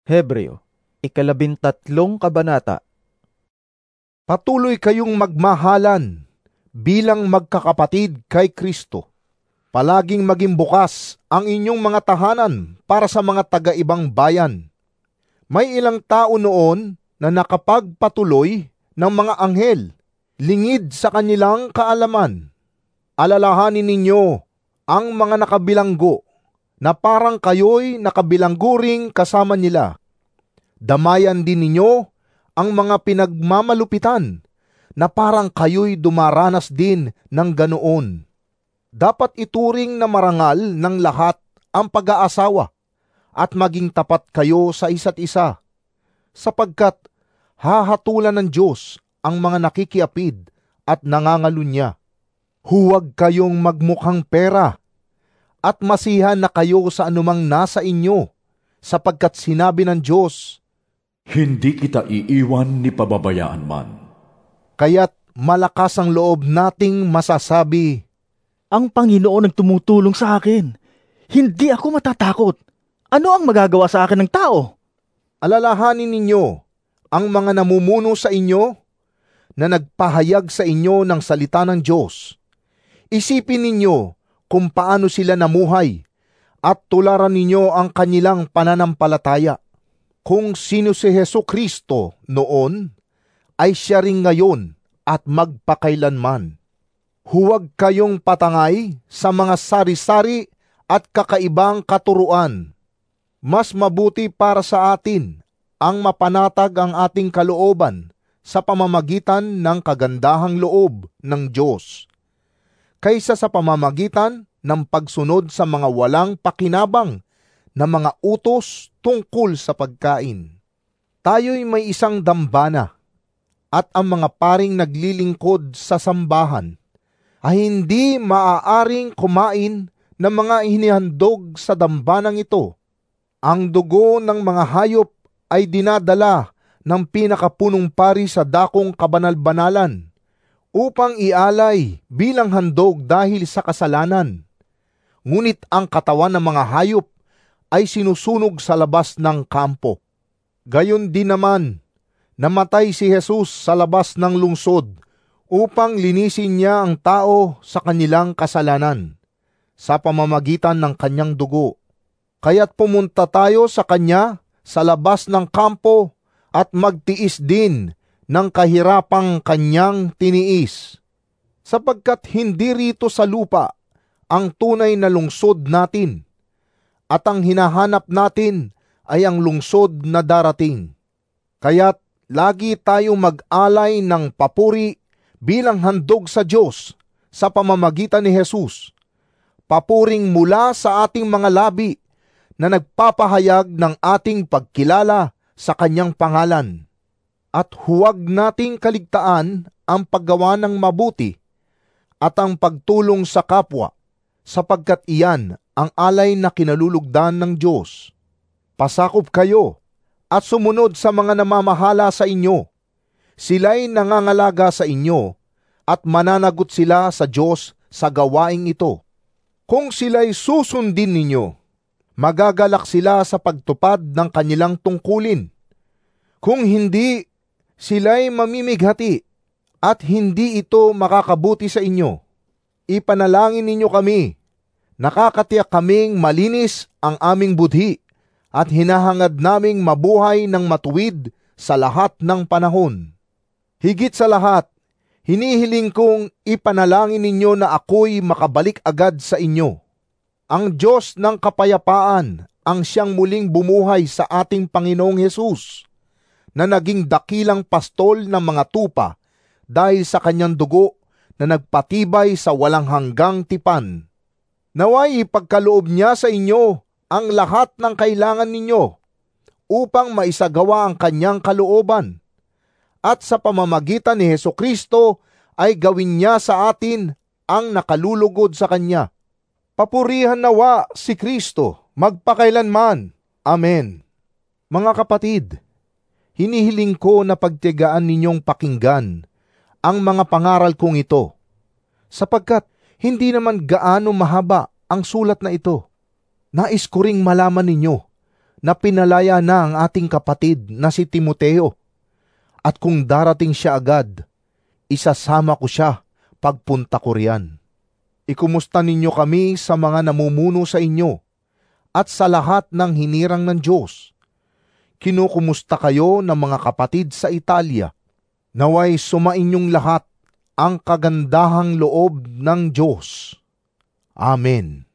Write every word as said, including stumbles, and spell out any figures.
Hebreo, ikalabintatlong kabanata. Patuloy kayong magmahalan bilang magkakapatid kay Kristo. Palaging maging bukas ang inyong mga tahanan para sa mga taga-ibang bayan. May ilang tao noon na nakapagpatuloy ng mga anghel, lingid sa kanilang kaalaman. Alalahanin ninyo ang mga nakabilanggo na parang kayo'y nakabilanggo ring kasama nila. Damayan din ninyo ang mga pinagmamalupitan na parang kayo'y dumaranas din ng ganoon. Dapat ituring na marangal ng lahat ang pag-aasawa at maging tapat kayo sa isa't isa, sapagkat hahatulan ng Diyos ang mga nakikiapid at nangangalunya. Huwag kayong magmukhang pera at masihan na kayo sa anumang nasa inyo, sapagkat sinabi ng Diyos, "Hindi kita iiwan ni pababayaan man." Kaya't malakas ang loob nating masasabi, Ang Panginoon ang tumutulong sa akin. Hindi ako matatakot. Ano ang magagawa sa akin ng tao? alalahanin ninyo ang mga namumuno sa inyo na nagpahayag sa inyo ng salita ng Diyos. Isipin ninyo kung paano sila namuhay at tularan ninyo ang kanilang pananampalataya. Kung sino si Jesucristo noon, ay siya rin ngayon at magpakailanman. Huwag kayong patangay sa mga sari-sari at kakaibang katuruan. Mas mabuti para sa atin ang mapanatag ang ating kalooban sa pamamagitan ng kagandahang loob ng Diyos, kaysa sa pamamagitan ng pagsunod sa mga walang pakinabang na mga utos tungkol sa pagkain. Tayo'y may isang dambana, at ang mga paring naglilingkod sa sambahan ay hindi maaaring kumain ng mga inihandog sa dambanang ito. Ang dugo ng mga hayop ay dinadala ng pinakapunong pari sa dakong kabanal-banalan upang ialay bilang handog dahil sa kasalanan. Ngunit ang katawan ng mga hayop ay sinusunog sa labas ng kampo. Gayon din naman, namatay si Jesus sa labas ng lungsod upang linisin niya ang tao sa kanilang kasalanan sa pamamagitan ng kanyang dugo. Kaya't pumunta tayo sa kanya sa labas ng kampo at magtiis din ng kahirapang kanyang tiniis. Sapagkat hindi rito sa lupa ang tunay na lungsod natin, at ang hinahanap natin ay ang lungsod na darating. Kaya't lagi tayong mag-alay ng papuri bilang handog sa Diyos sa pamamagitan ni Jesus, papuring mula sa ating mga labi na nagpapahayag ng ating pagkilala sa kanyang pangalan. At huwag nating kaligtaan ang paggawa ng mabuti at ang pagtulong sa kapwa, sapagkat iyan ang alay na kinalulugdan ng Diyos. Pasakop kayo at sumunod sa mga namamahala sa inyo. Sila'y nangangalaga sa inyo at mananagot sila sa Diyos sa gawaing ito. Kung sila'y susundin ninyo, magagalak sila sa pagtupad ng kanilang tungkulin. Kung hindi, sila'y mamimighati at hindi ito makakabuti sa inyo. Ipanalangin ninyo kami. Nakakatiyak kaming malinis ang aming budhi at hinahangad naming mabuhay ng matuwid sa lahat ng panahon. Higit sa lahat, hinihiling kong ipanalangin ninyo na ako'y makabalik agad sa inyo. Ang Diyos ng kapayapaan ang siyang muling bumuhay sa ating Panginoong Hesus, na naging dakilang pastol ng mga tupa dahil sa kanyang dugo na nagpatibay sa walang hanggang tipan. Naway ipagkaloob niya sa inyo ang lahat ng kailangan ninyo upang maisagawa ang kanyang kalooban, at sa pamamagitan ni Jesucristo ay gawin niya sa atin ang nakalulugod sa kanya. Papurihan nawa si Kristo magpakailanman. Amen. Mga kapatid, hinihiling ko na pagtiyagaan ninyong pakinggan ang mga pangaral kong ito, sapagkat hindi naman gaano mahaba ang sulat na ito. Nais ko ring malaman ninyo na pinalaya na ang ating kapatid na si Timoteo. At kung darating siya agad, isasama ko siya pagpunta ko riyan. Ikumusta ninyo kami sa mga namumuno sa inyo at sa lahat ng hinirang ng Diyos. Kinukumusta kayo ng mga kapatid sa Italia. Naway sumainyong lahat ang kagandahang loob ng Diyos. Amen.